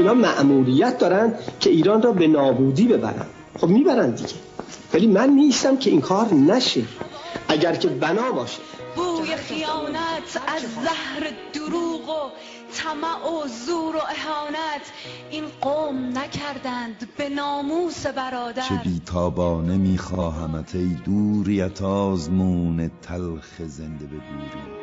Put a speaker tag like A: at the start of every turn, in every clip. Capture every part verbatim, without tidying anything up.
A: ایرانی‌ها مأموریت دارن که ایران را به نابودی ببرن. خب میبرن دیگه، ولی من نیستم که این کار نشه اگر که بنا باشه.
B: بوی خیانت از زهر دروغ و طمع و زور و اهانت این قوم نکردند به ناموس برادر.
C: چه بیتابانه میخواهمت ای دوریت آزمون تلخ زنده به گوری.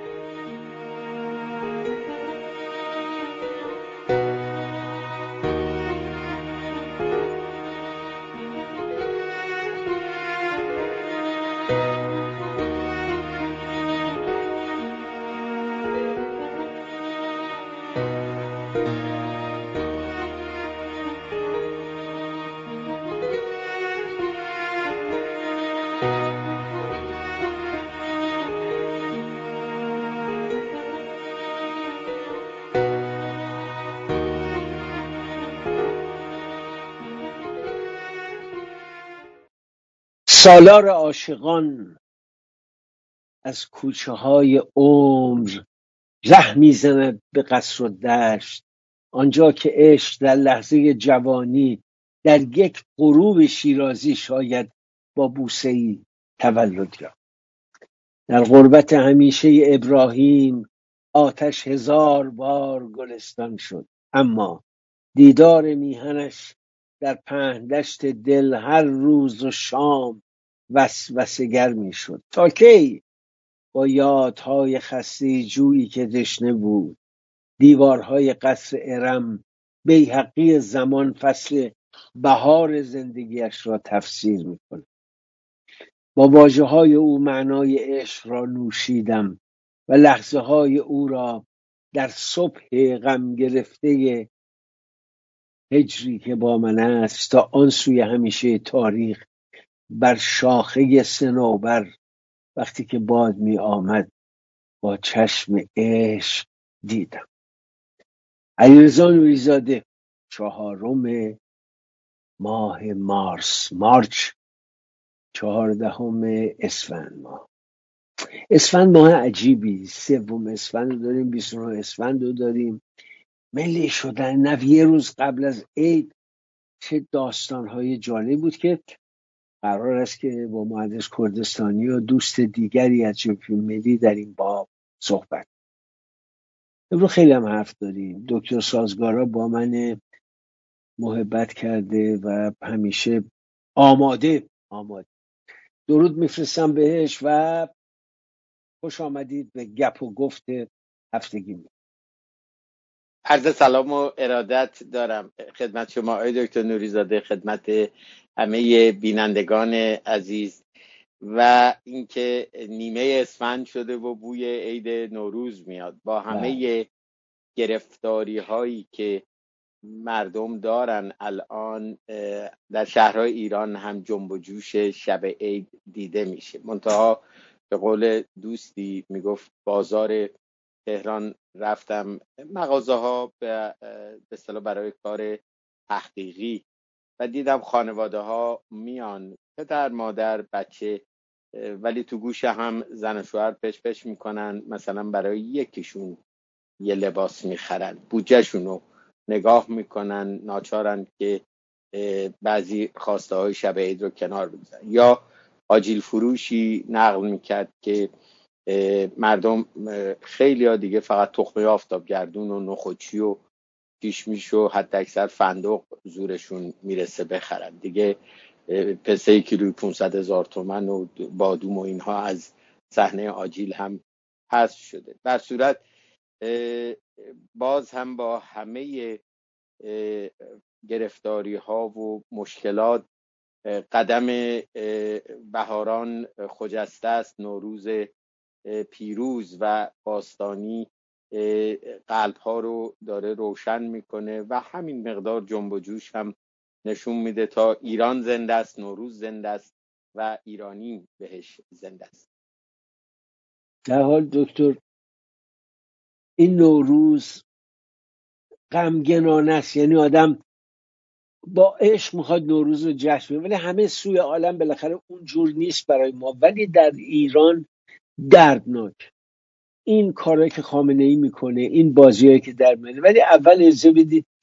D: سالار عاشقان از کوچه های عمر ره میزند به قصر و دشت، آنجا که عشق در لحظه جوانی در یک غروب شیرازی شاید با بوسه‌ای تولد یافت. در غربت همیشه ابراهیم آتش هزار بار گلستان شد، اما دیدار میهنش در پهندشت دل هر روز و شام وسوسه‌گر میشد. تا کی با یادهای خسته جویی که تشنه بود دیوارهای قصر ارم بیهقی زمان فصل بهار زندگیش را تفسیر میکنه. با واژه های او معنای عشق را نوشیدم و لحظه های او را در صبح غم گرفته هجری که با من است تا آن سوی همیشه تاریخ بر شاخه صنوبر وقتی که باد می آمد با چشم عشق دیدم. علیرضا نوری‌زاده، چهارم ماه مارس مارچ چهاردهم اسفند ماه. اسفند ماه عجیبی، سوم اسفند رو داریم، بیست و نه اسفند رو داریم. ملی شدن نو یه روز قبل از عید چه داستان‌های جالب بود که قرار است که با مهندس کردستانی و دوست دیگری از جبهه ملی در این باب صحبت. امروز خیلی هم حرف داریم. دکتر سازگارا با من محبت کرده و همیشه آماده آماده درود میفرستم بهش و خوش آمدید به گپ و گفت هفتگی.
E: عرض سلام و ارادت دارم خدمت شما آقای دکتر نوری‌زاده، خدمت همه بینندگان عزیز. و اینکه نیمه اسفند شده و بوی عید نوروز میاد با همه گرفتاری هایی که مردم دارن الان در شهرهای ایران هم جنب و جوش شب عید دیده میشه. منتها به قول دوستی میگفت بازار تهران رفتم، مغازه ها به اصطلاح برای کار تحقیقی و دیدم خانواده ها میان، پدر مادر بچه، ولی تو گوش هم زن و شوهر پش پش میکنن، مثلا برای یکیشون یه لباس میخرن، بودجهشون رو نگاه میکنن، ناچارن که بعضی خواسته های شب عید رو کنار بگذارن. یا آجیل فروشی نقل میکرد که مردم خیلی ها دیگه فقط تخمه آفتابگردون و نخودچی و کشمیش و حتی اکثر فندق زورشون میرسه بخرن دیگه. پسه کیلوی پونصد هزار تومن و بادوم و اینها از صحنه آجیل هم حذف شده. در صورت باز هم با همه گرفتاری ها و مشکلات قدم بهاران خجسته است. نوروز پیروز و باستانی قلب ها رو داره روشن میکنه و همین مقدار جنب و جوش هم نشون میده تا ایران زنده است، نوروز زنده است و ایرانی بهش زنده است.
D: در حال دکتر این نوروز غمگنانه است، یعنی آدم با عشق میخواد نوروز رو جشن بگیره، ولی همه سوی عالم بالاخره اونجور نیست برای ما. ولی در ایران دردناک این کارهایی که خامنه ای میکنه، این بازیایی که در میاره. ولی اول اجازه بدید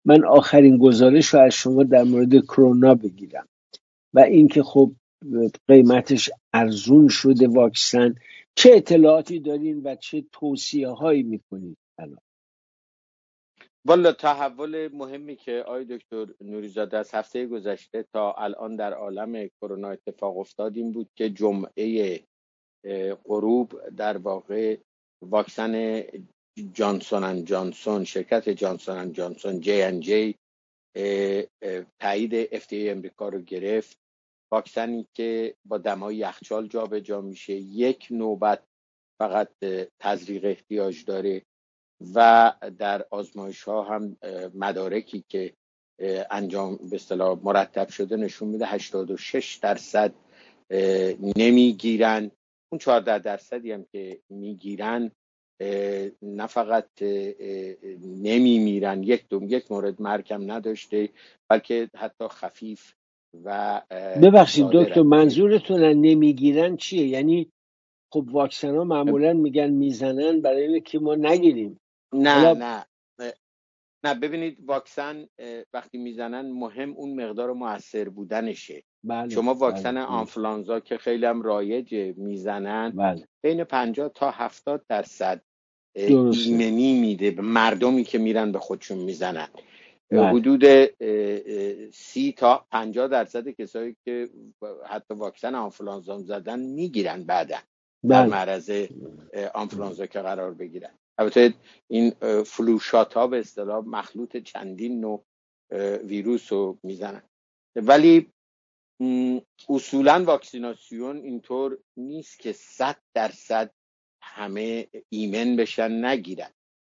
D: من آخرین گزارش رو از شما در مورد کرونا بگیرم و اینکه خب قیمتش ارزون شده واکسن، چه اطلاعاتی دارین و چه توصیه هایی میکنید الان؟
E: والا تحول مهمی که آقای دکتر نوریزاده از هفته گذشته تا الان در عالم کرونا اتفاق افتاد این بود که جمعه غروب در واقع واکسن جانسون اند جانسون، شرکت جانسون اند جانسون جی ان جی تایید اف دی ای امریکا رو گرفت. واکسنی که با دمای یخچال جابجا میشه، یک نوبت فقط تزریق احتیاج داره و در آزمایش ها هم مدارکی که انجام به اصطلاح مرتب شده نشون میده هشتاد و شش درصد نمیگیرن. اون چهارده درصدی هم که میگیرن نه فقط نمیمیرن، یک دوم یک مورد مرگ هم نداشته، بلکه حتی خفیف و
D: ببخشید دکتر، منظورتون نمیگیرن چیه؟ یعنی خب واکسن ها معمولا میگن میزنن برای اینه که ما نگیریم.
E: نه
D: حالا...
E: نه نه ببینید، واکسن وقتی میزنن مهم اون مقدار مؤثر بودنشه.
D: بله،
E: شما واکسن
D: بله،
E: آنفلانزا که خیلی هم رایجه میزنن،
D: بله.
E: بین پنجاه تا هفتاد درصد
D: درسته.
E: ایمنی میده به مردمی که میرن به خودشون میزنن.
D: بله.
E: حدود سی تا پنجاه درصد کسایی که حتی واکسن آنفلانزا زدن میگیرن بعدن در
D: بله.
E: معرض آنفلانزا که قرار بگیرن. البته این فلو شات ها به اصطلاح مخلوط چندین نوع ویروس رو میزنن، ولی اصولا واکسیناسیون اینطور نیست که صد درصد همه ایمن بشن نگیرن.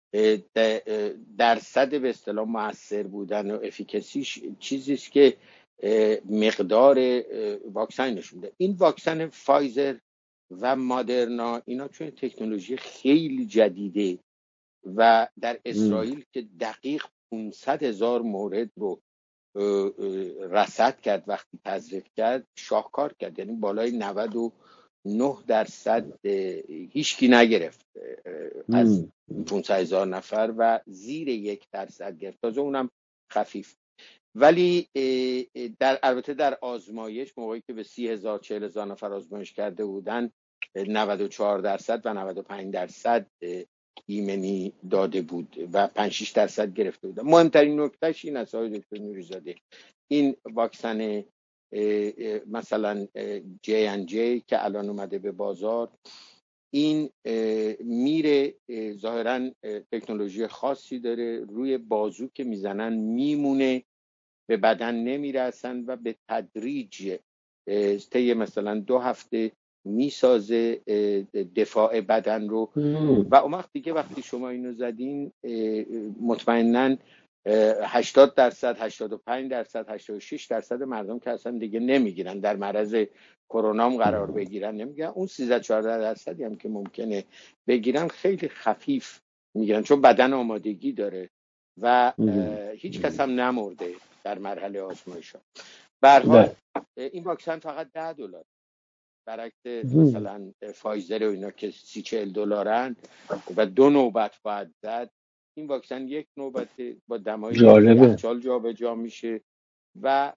E: درصد به اصطلاح مؤثر بودن و افیکاسیش چیزیست که مقدار واکسن نشون میده. این واکسن فایزر و مادرنا اینا چون تکنولوژی خیلی جدیده و در اسرائیل که دقیق پانصد هزار مورد رو رصد کرد وقتی تزریق کرد، شاهکار کرد. یعنی بالای نود و نه درصد هیچکی نگرفت از پانصد هزار نفر و زیر یک درصد گرفت، تازه اونم خفیف. ولی در البته در آزمایش موقعی که به سی هزار چهل هزار نفر آزمایش کرده بودن، نود و چهار درصد و نود و پنج درصد ایمنی داده بود و پنج شش درصد گرفته بود. مهمترین نکتهش این است آقای دکتر نوریزاده، این واکسن مثلا جی ان جی که الان اومده به بازار، این میره ظاهرا تکنولوژی خاصی داره، روی بازو که میزنن میمونه، به بدن نمیرسن و به تدریج طی مثلا دو هفته میسازه دفاع بدن رو و اون وقت دیگه وقتی شما اینو زدین مطمئناً هشتاد درصد هشتاد و پنج درصد هشتاد و شش درصد مردم که اصلا دیگه نمیگیرن، در معرض کرونا هم قرار بگیرن نمیگیرن. اون سیزده چهارده درصدی هم که ممکنه بگیرن خیلی خفیف میگیرن چون بدن آمادگی داره و هیچ کس هم نمرده در مرحله آزمایش ها. به هر حال این واکسن فقط ده دلار، برعکس مثلا فایزر و اینا که سی چهل دلارن و دو نوبت باید زد. این واکسن یک نوبت با دمای یخچال جابجا میشه و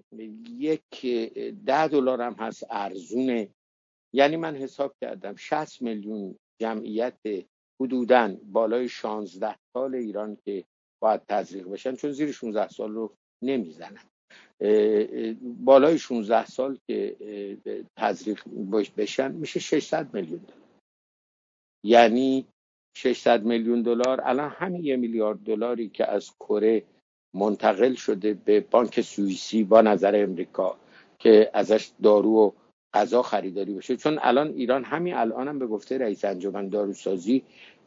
E: یک ده دلار هم هست، ارزونه. یعنی من حساب کردم شصت میلیون جمعیت حدوداً بالای شانزده سال ایران که باید تزریق بشن، چون زیر شانزده سال رو نمیزنن، بالای شانزده سال که تزریق بشن میشه ششصد میلیون دلار. یعنی ششصد میلیون دلار الان همین یه میلیارد دلاری که از کره منتقل شده به بانک سوئیسی با نظر امریکا که ازش دارو و غذا خریداری بشه، چون الان ایران همین الان هم به گفته رئیس انجمن داروسازی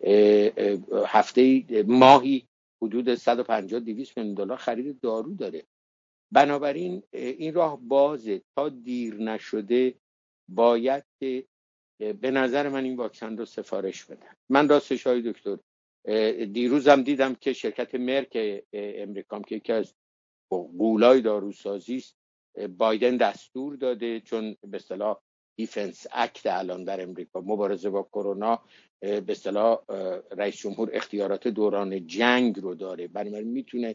E: هفته ماهی حدود صد و پنجاه دویست میلیون دلار خرید دارو داره. بنابراین این راه بازه، تا دیر نشده باید که به نظر من این واکسن رو سفارش بدن. من راستش های دکتر دیروزم دیدم که شرکت مرک امریکام که یکی از غولای داروسازی است، بایدن دستور داده، چون به اصطلاح دیفنس اکت الان در امریکا مبارزه با کرونا، به اصطلاح رئیس جمهور اختیارات دوران جنگ رو داره، بنابراین میتونه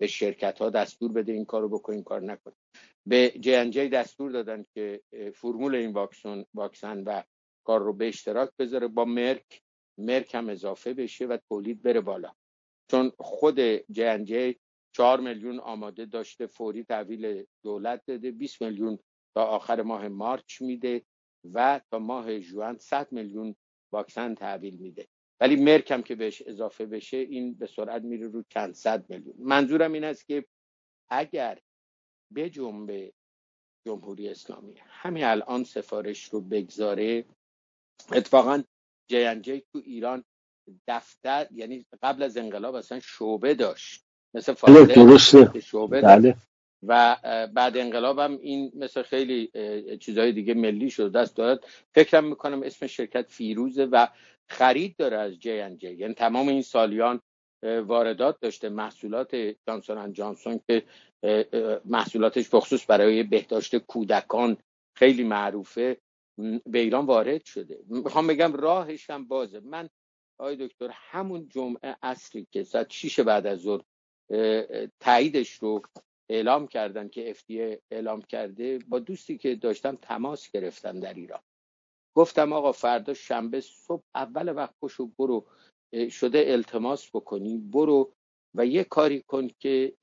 E: به شرکت ها دستور بده این کارو بکن این کار نکن. به جی ان جی دستور دادن که فرمول این واکسن واکسن و کار رو به اشتراک بذاره با مرک، مرک هم اضافه بشه و تولید بره بالا، چون خود جی ان جی چهار میلیون آماده داشته، فوری تحویل دولت داده، بیست میلیون تا آخر ماه مارچ میده و تا ماه ژوئن صد میلیون واکسن تحویل میده. ولی مرک هم که بهش اضافه بشه این به سرعت میره رو چند صد میلیون. منظورم این است که اگر به جنبه جمهوری اسلامی همین الان سفارش رو بگذاره، اتفاقا جی ان جی تو ایران دفتر، یعنی قبل از انقلاب اصلا شعبه داشت مثل فایزر،
D: درسته
E: شعبه
D: بله
E: داشت و بعد انقلاب هم این مثل خیلی چیزهای دیگه ملی شد دست دارد. فکرم میکنم اسم شرکت فیروزه و خرید داره از جی ان جی، یعنی تمام این سالیان واردات داشته محصولات جانسون اند جانسون که محصولاتش بخصوص برای بهداشت کودکان خیلی معروفه به ایران وارد شده. میخوام بگم راهش هم بازه. من آقای دکتر همون جمعه عصری که ساعت شیش بعد از ظهر تاییدش رو اعلام کردن که اف دی ای اعلام کرده، با دوستی که داشتم تماس گرفتم در ایران، گفتم آقا فردا شنبه صبح اول وقت پشو برو، شده التماس بکنی برو و یه کاری کن که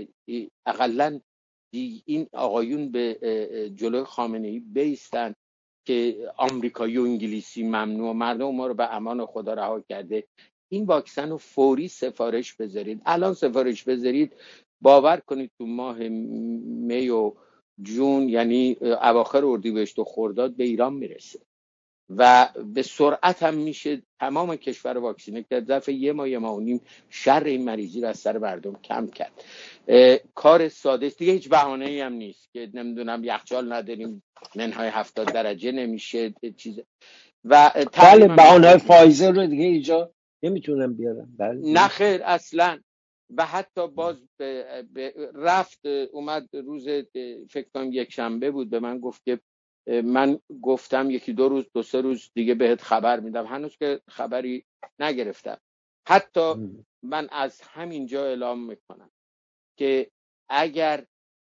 E: اقلن این آقایون به جلوی خامنه‌ای بیستن که آمریکایی و انگلیسی ممنوع، مردم ما رو به امان خدا رها کرده، این واکسن رو فوری سفارش بذارید. الان سفارش بذارید باور کنید تو ماه می و جون، یعنی اواخر اردیبهشت و خرداد به ایران میرسه و به سرعت هم میشه تمام کشور واکسینه کرد. ظرف یه ماه یه ماه و نیم شر این مریضی رو از سر مردم کم کرد. کار ساده است دیگه، هیچ بهانه‌ای هم نیست که نمیدونم یخچال نداریم، منهای هفتاد درجه نمیشه چیز و
D: بله بهانه‌های فایزر رو دیگه اینجا نمیتونم بیارم. بله
E: نه خیر اصلا. و حتی باز به به رفت اومد روز فکر کنم یک شنبه بود به من گفت که من گفتم یکی دو روز دو سه روز دیگه بهت خبر میدم، هنوز که خبری نگرفتم. حتی من از همینجا اعلام میکنم که اگر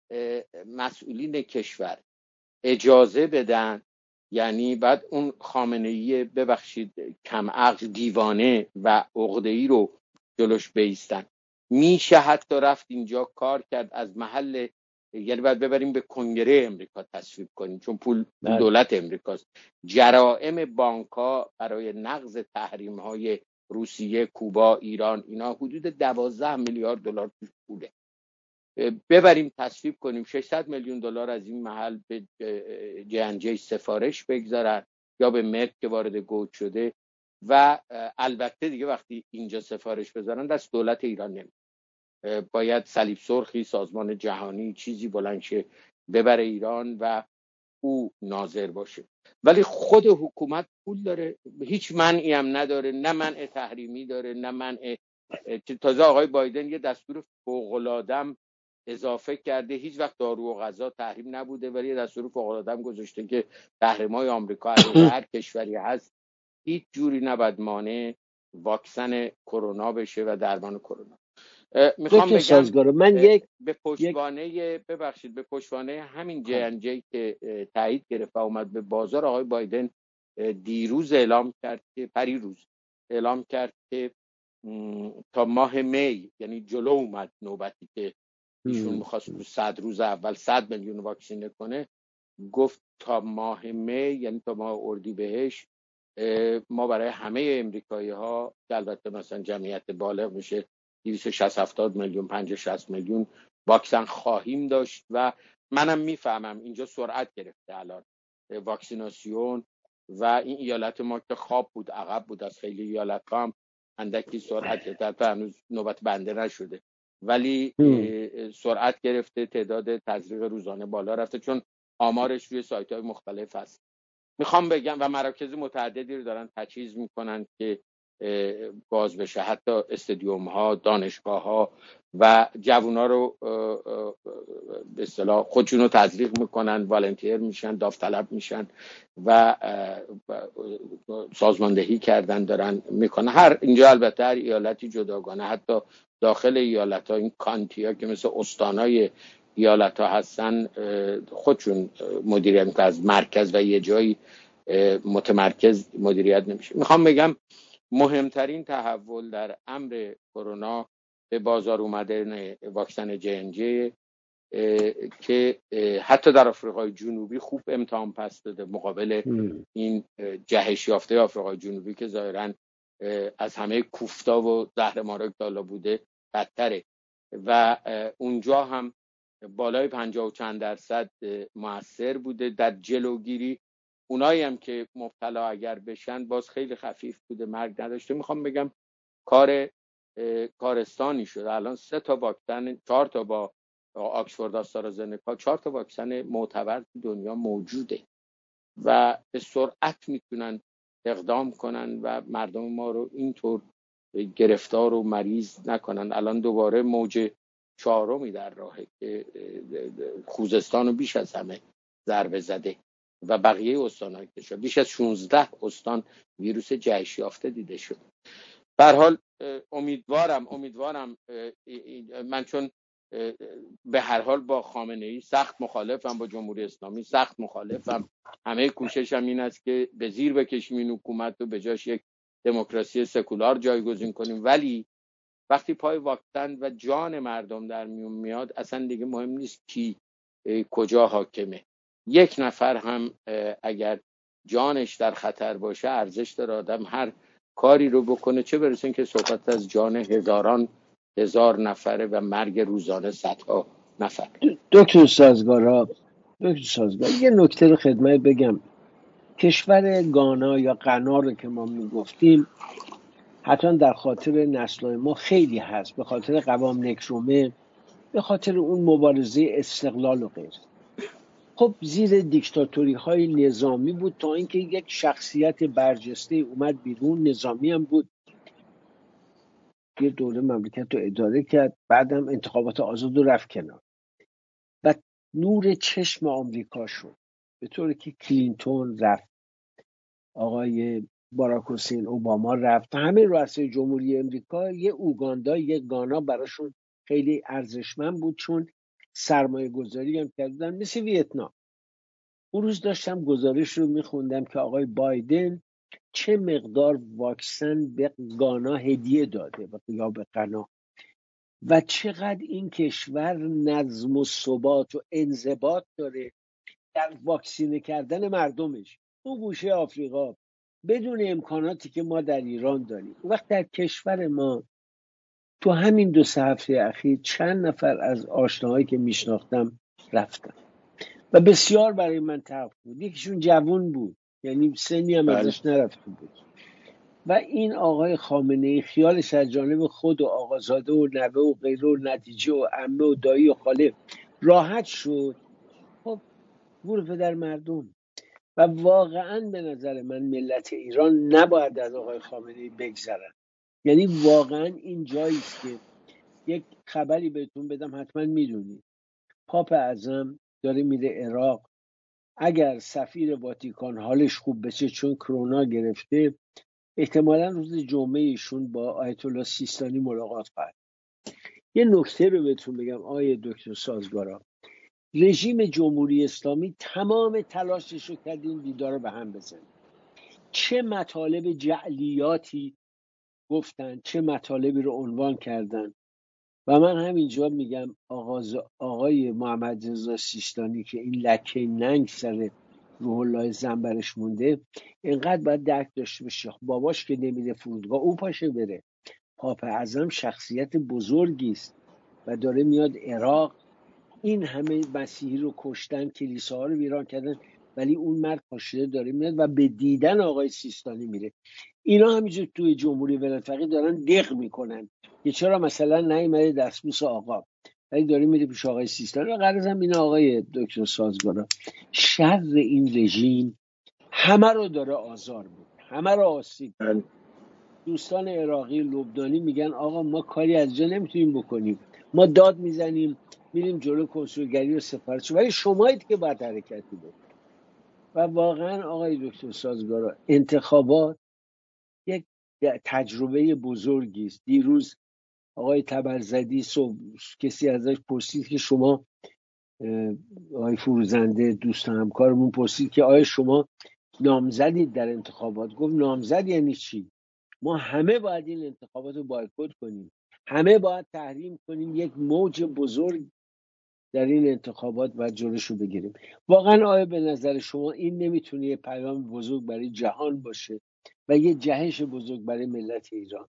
E: مسئولین کشور اجازه بدن، یعنی بعد اون خامنه‌ای ببخشید کم عقل دیوانه و عقده‌ای رو جلوش بیستن، میشه حتی رفت اینجا کار کرد از محل، یعنی باید ببریم به کنگره امریکا تصویب کنیم چون پول دولت امریکاست، جرائم بانک‌ها برای نقض تحریم‌های روسیه، کوبا، ایران، اینا حدود دوازده میلیارد دلار توش پوله، ببریم تصویب کنیم ششصد میلیون دلار از این محل به جی ان جی سفارش بگذارن یا به مرک که وارد گود شده و البته دیگه وقتی اینجا سفارش بذارن دست دولت ایران نمی، باید صلیب سرخی سازمان جهانی چیزی بلند شه ببره ایران و او ناظر باشه. ولی خود حکومت پول داره، هیچ منعی هم نداره، نه منع تحریمی داره نه منع. تازه آقای بایدن یه دستور فوق‌العاده اضافه کرده، هیچ وقت دارو و غذا تحریم نبوده ولی یه دستور فوق‌العاده گذاشته که تحریم‌های آمریکا علیه هر کشوری هست هیچ جوری نباید مانع واکسن کرونا بشه و درمان کرونا. میخوام بگم
D: سازگاره. من یک
E: به پشتوانه ببخشید به پشتوانه همین جی ان جی که تایید گرفت و اومد به بازار، آقای بایدن دیروز اعلام کرد که پریروز اعلام کرد که تا ماه می، یعنی جلو اومد نوبتی که ایشون میخواست تو صد روز اول صد میلیون واکسینه کنه، گفت تا ماه می یعنی تا ماه اردیبهشت ما برای همه امریکایی ها که البته مثلا جمعیت بالغ میشه دویست و شصت هفتاد میلیون پنجاه شصت میلیون واکسن خواهیم داشت. و منم میفهمم اینجا سرعت گرفته الان واکسیناسیون و این ایالت ما که خواب بود عقب بود از خیلی ایالت ها هم اندکی سرعت گرفته، هنوز نوبت بنده نشده ولی سرعت گرفته، تعداد تزریق روزانه بالا رفته چون آمارش روی سایت های مختلف هست. میخوام بگم و مراکز متعددی رو دارن تجهیز میکنن که باز بشه، حتی استادیوم ها، دانشگاه ها و جوونا رو به اصطلاح خودشون رو تزریق میکنن، والنتیر میشن، داوطلب میشن و سازماندهی کردن دارن میکنن. هر اینجا البته هر ایالتی جداگانه، حتی داخل ایالت ها، این کانتی ها که مثل استانای ایالت ها هستن خودشون مدیریت میکنن از مرکز و یه جایی متمرکز مدیریت نمیشه. میخوام بگم مهمترین تحول در امر کرونا به بازار اومدن واکسن جی ان جی که حتی در آفریقای جنوبی خوب امتحان پس داده مقابل این جهش یافته آفریقای جنوبی که ظاهرا از همه کوفتا و زهرمارک دالا بوده بدتره و اونجا هم بالای پنجاه و چند درصد موثر بوده در جلوگیری. اونایی هم که مبتلا اگر بشن باز خیلی خفیف بوده، مرگ نداشته. میخوام بگم کار کارستانی شده. الان سه تا واکسن، چهار تا با آکسفورد آسترازنکا، چهار تا واکسن معتبر دنیا موجوده و به سرعت میتونن اقدام کنن و مردم ما رو اینطور گرفتار و مریض نکنن. الان دوباره موج چهارمی در راهه که خوزستان رو بیش از همه ضربه زده و بقیه استان‌های کشور بیش از شانزده استان ویروس جهش یافته دیده شد. به هر حال امیدوارم امیدوارم من چون به هر حال با خامنه‌ای سخت مخالفم، با جمهوری اسلامی سخت مخالفم، همه کوششم این است که به زیر بکشیم این حکومت رو به جاش یک دموکراسی سکولار جایگزین کنیم، ولی وقتی پای واکسن و جان مردم در میون میاد اصلا دیگه مهم نیست کی کجا حاکمه. یک نفر هم اگر جانش در خطر باشه ارزش داره آدم هر کاری رو بکنه، چه برسه که صحبت از جان هزاران هزار نفره و مرگ روزانه صدها نفر.
D: دکتر سازگارا دکتر سازگار یه نکته رو خدمت بگم. کشور گانا یا غنا رو که ما میگفتیم حتما در خاطر نسل‌های ما خیلی هست، به خاطر قوام نکرومه، به خاطر اون مبارزه استقلال و غیره. خب زیر دیکتاتوری های نظامی بود تا اینکه یک شخصیت برجسته اومد بیرون، نظامی هم بود، یه دوره مملکت رو اداره کرد، بعدم انتخابات آزاد رو رفت کنار و نور چشم آمریکا شد، به طوری که کلینتون رفت، آقای باراک حسین اوباما رفت، همه رؤسای جمهوری امریکا. یه اوگاندا یه گانا براشون خیلی ارزشمند بود چون سرمایه گذاری هم کردن، مثل ویتنام. اون روز داشتم گزارش رو میخوندم که آقای بایدن چه مقدار واکسن به گانا هدیه داده یا به غنا و چقدر این کشور نظم و ثبات و انضباط داره در واکسینه کردن مردمش. اون گوشه آفریقا بدون امکاناتی که ما در ایران داریم. وقت در کشور ما تو همین دو سه هفته اخیر چند نفر از آشناهایی که میشناختم رفتن و بسیار برای من تلخ بود. یکیشون جوان بود، یعنی سنی هم ازش نرفته بود و این آقای خامنه‌ای خیالش از جانب خود و آقازاده و نوه و غیره و نتیجه و عمه و دایی و خاله راحت شد. خب گور پدر مردم. و واقعا به نظر من ملت ایران نباید از آقای خامنه‌ای بگذرن. یعنی واقعا این جایی است که یک خبری بهتون بدم، حتما میدونید پاپ اعظم داره میره عراق. اگر سفیر واتیکان حالش خوب بشه چون کرونا گرفته، احتمالا روز جمعه ایشون با آیت الله سیستانی ملاقات خواهد. یه نکته رو بهتون بگم آیه دکتر سازگارا، رژیم جمهوری اسلامی تمام تلاشش رو کرد این دیدار رو به هم بزنه. چه مطالب جعلیاتی گفتن، چه مطالبی رو عنوان کردن و من همینجا میگم آغاز آقای محمد رضا سیستانی که این لکه ننگ سر روح الله زنبرش مونده، اینقدر باید درک داشته باشه. باباش که نمیره فرودگاه او پاشه بره. پاپ اعظم شخصیت بزرگی است و داره میاد عراق. این همه مسیحی رو کشتن، کلیساها رو ویران کردن، ولی اون مرد پاشه داره میاد و به دیدن آقای سیستانی میره. اینا همینجور توی جمهوری ولایت فقیه دارن دق میکنن که چرا مثلا نیومده دستبوس آقا، ولی داره میره پیش آقای سیستانی. و غرضم اینه آقای دکتر سازگارا، شر این رژیم همه رو داره آزار میده، همه رو آسیب میده. دوستان عراقی لبنانی میگن آقا ما کاری از جا نمیتونیم بکنیم، ما داد میزنیم میریم جلو کنسولگری و سفارش، ولی شمایید که باید حرکتی بکنید. و واقعا آقای دکتر سازگارا انتخابات یک تجربه بزرگی است. دیروز آقای تبرزدی صبح کسی ازش پرسید که شما آقای فروزنده دوست همکارمون پرسید که آیا شما نامزدید در انتخابات؟ گفت نامزد یعنی چی؟ ما همه باید این انتخابات رو بایکوت کنیم، همه باید تحریم کنیم، یک موج بزرگ در این انتخابات باید جلوش رو بگیریم. واقعا آیا به نظر شما این نمیتونه یه پیام بزرگ برای جهان باشه و یه جهش بزرگ برای ملت ایران؟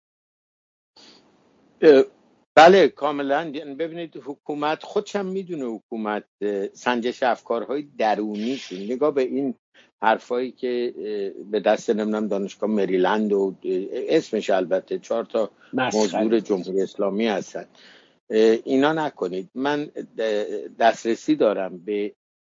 E: بله کاملا. ببینید حکومت خودشم میدونه، حکومت سنجش افکارهای درونیشون، نگاه به این حرفایی که به دست نمیدونم دانشگاه مریلند و اسمش البته چهار تا موضوع جمهوری اسلامی هستن، اینا نکنید. من دسترسی دارم به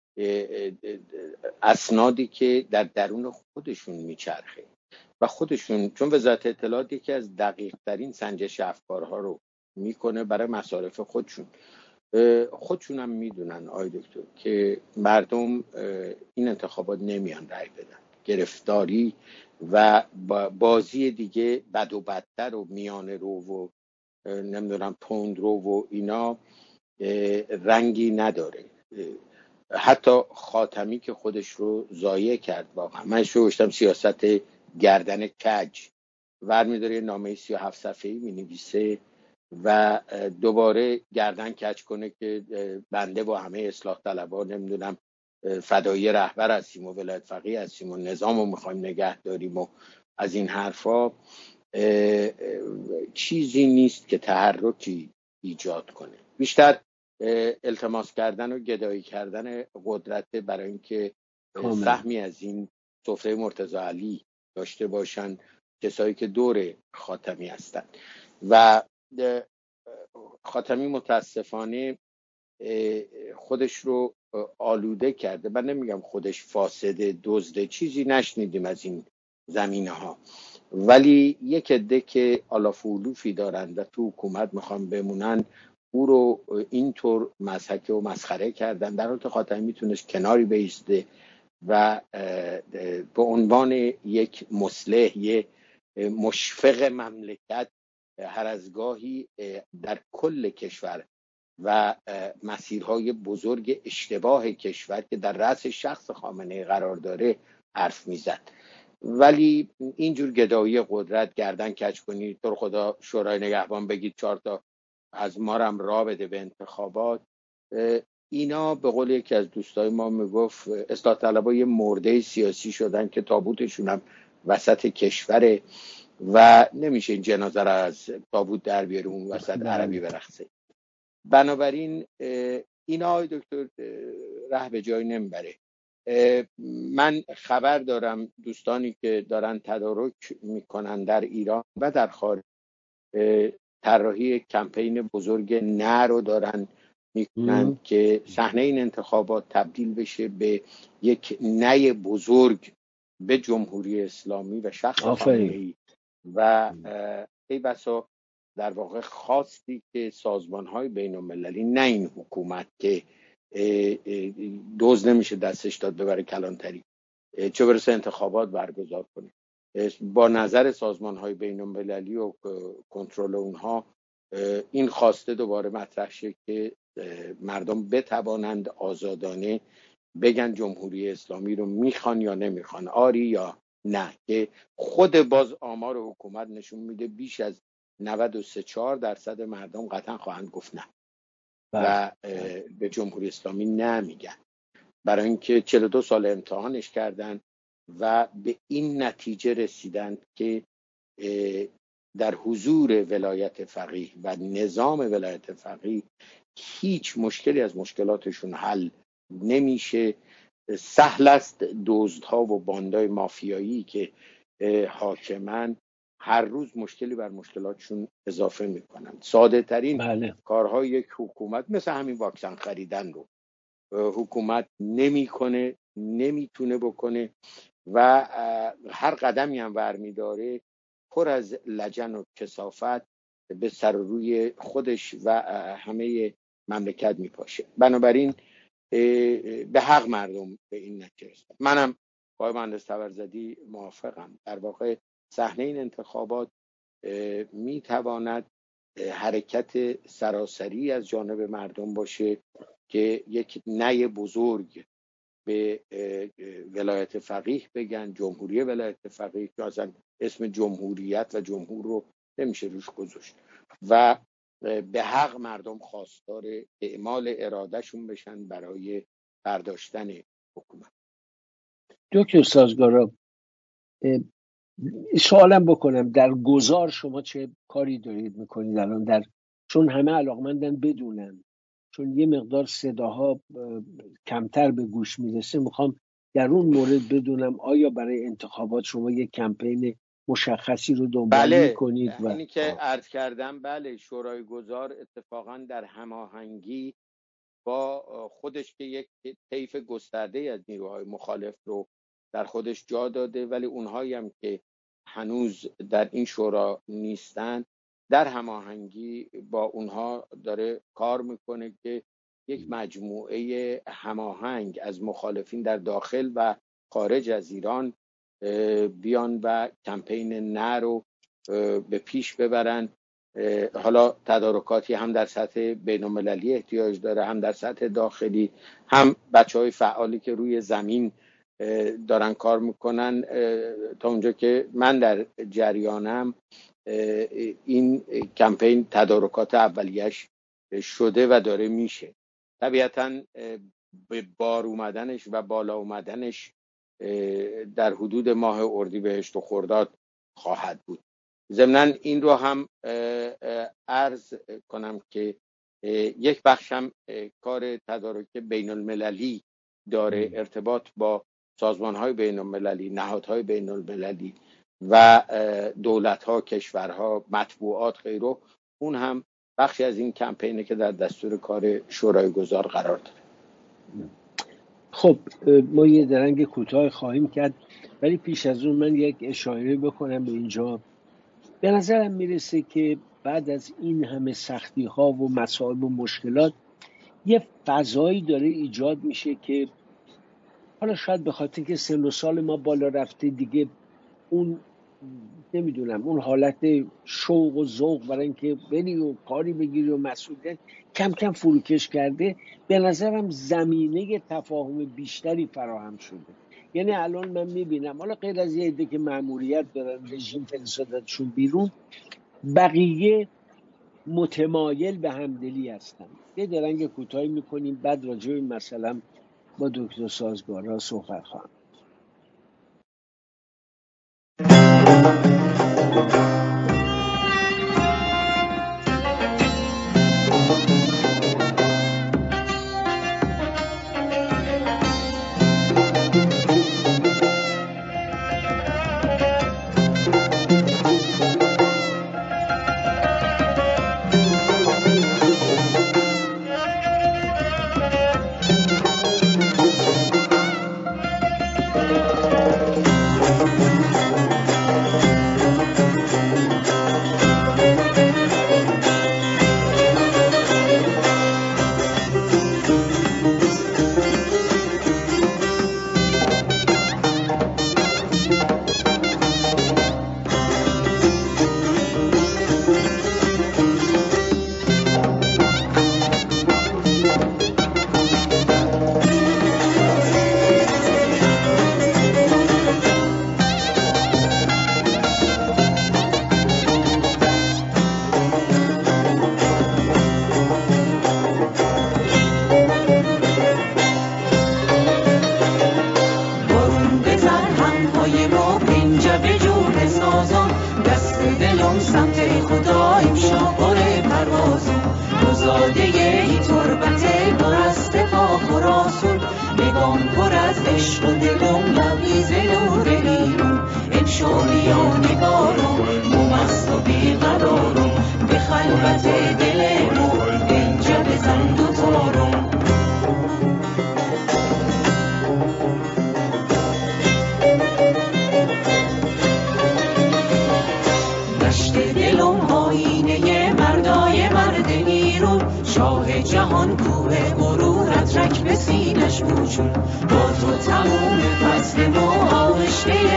E: اسنادی که در درون خودشون میچرخه و خودشون، چون وزارت اطلاعات یکی از دقیق ترین سنجش افکارها رو میکنه برای مصارف خودشون، خودشون هم میدونن آقای دکتر که مردم این انتخابات نمیان رای بدن. گرفتاری و بازی دیگه بد و بدتر و میانه رو و نمیدونم تند رو و اینا رنگی نداره. حتی خاتمی که خودش رو ضایع کرد، واقعا من شوشتم سیاست گردن کج ورمیداره، نامه سی و هفت صفحه‌ای مینویسه و دوباره گردن کج کنه که بنده با همه اصلاح طلبا نمیدونم فدایی رهبر هستیم و ولایت فقیه هستیم و نظام رو میخوایم نگه داریم و از این حرفا، چیزی نیست که تحرکی ایجاد کنه، بیشتر التماس کردن و گدایی کردن قدرت برای اینکه سهمی از این سفره مرتضی علی داشته باشن کسایی که دور خاتمی هستن. و خاتمی متاسفانه خودش رو آلوده کرده. من نمیگم خودش فاسده دزده، چیزی نشنیدیم از این زمینه ها، ولی یک عده که آلاف و علوفی دارن و تو حکومت میخوان بمونن او رو اینطور مضحکه و مسخره کردن، در حالی که خاتمی میتونست کناری بایسته و به عنوان یک مصلح، یک مشفق مملکت هر از گاهی در کل کشور و مسیرهای بزرگ اشتباه کشور که در رأس شخص خامنه‌ای قرار داره حرف میزد. ولی اینجور گدایی قدرت، گردن کج کنید، تو خدا شورای نگهبان بگید چهار تا از ما هم راه بده به انتخابات، اینا به قول یکی از دوستای ما میگفت اصلاح طلبها یه مرده سیاسی شدن که تابوتشون هم وسط کشوره و نمیشه این جنازه را از تابوت در بیاره اون وسط عربی برقصه. بنابراین اینا آقای دکتر ره به جای نمیبره. من خبر دارم دوستانی که دارن تدارک میکنن در ایران و در خارج طراحی کمپین بزرگ نه رو دارن میکنن که صحنه این انتخابات تبدیل بشه به یک نه بزرگ به جمهوری اسلامی و شخص خامنه‌ای و ای بسا در واقع خواستی که سازمان‌های بین‌المللی، نه این حکومت که دوز نمیشه دستش داد ببره کلانتری، چه برسه انتخابات برگزار کنه، با نظر سازمان‌های بین‌المللی و کنترل اونها این خواسته دوباره مطرح شه که مردم بتوانند آزادانه بگن جمهوری اسلامی رو میخوان یا نمیخوان، آری یا نه، که خود باز آمار حکومت نشون میده بیش از نود و سه چهار درصد مردم قطعا خواهند گفت نه و به جمهوری اسلامی نمیگن، برای اینکه چهل و دو سال امتحانش کردن و به این نتیجه رسیدن که در حضور ولایت فقیه و نظام ولایت فقیه هیچ مشکلی از مشکلاتشون حل نمیشه. سهل است دزدها و باندای مافیایی که حاکمن هر روز مشکلی بر مشکلاتشون اضافه میکنن. ساده ترین بله. کارهای یک حکومت مثل همین واکسن خریدن رو حکومت نمیکنه، نمیتونه بکنه و هر قدمی هم برمیداره پر از لجن و کثافت به سر روی خودش و همه مملکت میپاشه. بنابراین به حق مردم به این نتیجه رسیدن. منم با مهندس تبرزدی موافقم. در واقع صحنه این انتخابات میتواند حرکت سراسری از جانب مردم باشه که یک نی بزرگ به ولایت فقیه بگن، جمهوری ولایت فقیه، که اصلا اسم جمهوریت و جمهور رو نمیشه روش گذاشت، و به حق مردم خواستار اعمال ارادهشون بشن برای برداشتن حکومت.
D: دکتر سازگارا، سوالم بکنم، در گذار شما چه کاری دارید میکنید الان؟ در چون همه علاقمندن بدونن، چون یه مقدار صداها کمتر به گوش میرسه، میخوام در اون مورد بدونم آیا برای انتخابات شما یک کمپین مشخصی رو دنبال
E: بله،
D: میکنید؟ و
E: اینی که عرض کردم، بله، شورای گذار اتفاقا در هماهنگی با خودش که یک طیف گسترده از نیروهای مخالف رو در خودش جا داده، ولی اونهایی هم که هنوز در این شورا نیستن، در هماهنگی با اونها داره کار میکنه که یک مجموعه هماهنگ از مخالفین در داخل و خارج از ایران بیان و کمپین نه رو به پیش ببرن. حالا تدارکاتی هم در سطح بین المللی احتیاج داره، هم در سطح داخلی، هم بچه های فعالی که روی زمین دارن کار میکنن. تا اونجا که من در جریانم این کمپین تدارکات اولیش شده و داره میشه. طبیعتاً به بار اومدنش و بالا اومدنش در حدود ماه اردیبهشت و خرداد خواهد بود. ضمناً این رو هم عرض کنم که یک بخش هم کار تدارک بین المللی داره، ارتباط با سازمان‌های بین المللی، نهادهای بین المللی و دولت‌ها، کشورها، مطبوعات، غیره. اون هم بخشی از این کمپینه که در دستور کار شورای گذار قرار داره.
D: خب ما یه درنگ کوتاه خواهیم کرد، ولی پیش از اون من یک اشاره بکنم به اینجا. به نظرم میرسه که بعد از این همه سختی ها و مسائل و مشکلات یه فضایی داره ایجاد میشه که حالا شاید به خاطر که سن و سال ما بالا رفته دیگه اون نمیدونم اون حالت شوق و ذوق برای اینکه بری و کاری بگیری و مسئولیت کم کم فروکش کرده. به نظرم زمینه تفاهم بیشتری فراهم شده. یعنی الان من میبینم، حالا غیر از یه عده که مأموریت دارن، رژیم فرستادتشون بیرون، بقیه متمایل به همدلی هستن. یه درنگ کوتاهی میکنیم، بعد راجع به مثلا با دکتر سازگارا صحبت خواهم.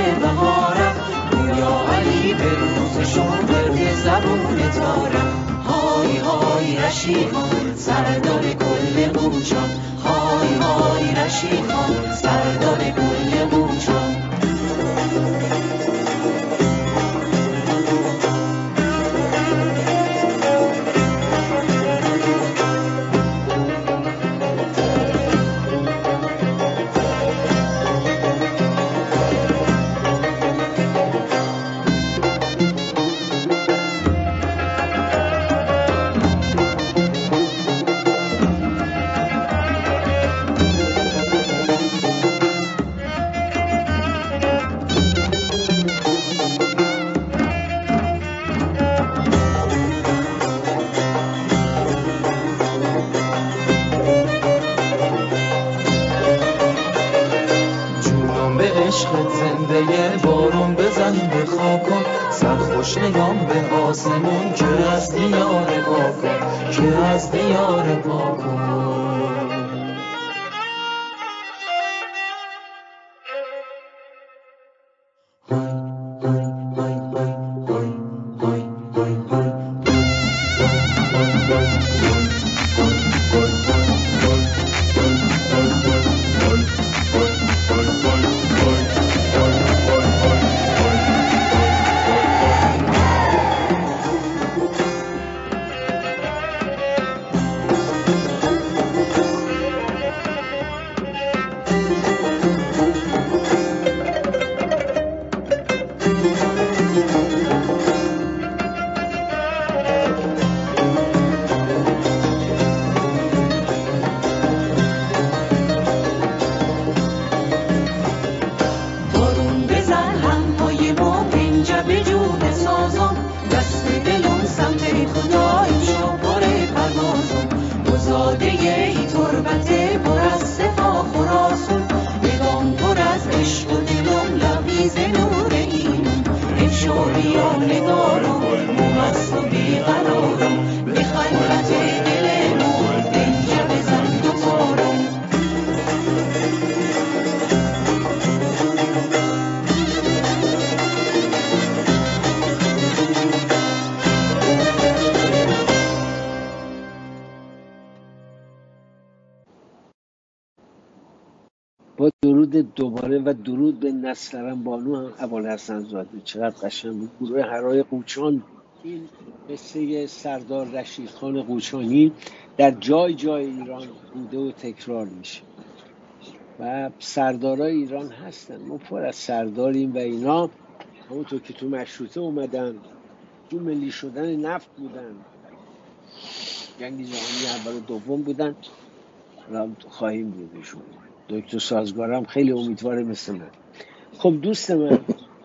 F: به روز شما برد زبون تارم رشید خان سردار کل قوچان، های های رشید خان سردار کل قوچان. بارون بزن به خاکم، سرخوش نگام به آسمون که از دیار پاکم، که از دیار پاکم.
D: با درود دوباره و درود به نسترن بانو هم ابوالحسن زاده. چقدر قشنگ بود. گروه هرای قوچان. این قصه سردار رشید خان قوچانی در جای جای ایران بوده و تکرار میشه و سردارای ایران هستن. ما پر از سرداریم و اینا همونطور که تو مشروطه اومدن، تو ملی شدن نفت بودن، جنگ جهانی اول و دوم بودن، را خواهیم بودشون. دکتر سازگارم خیلی امیدواره مثل من. خب دوست من،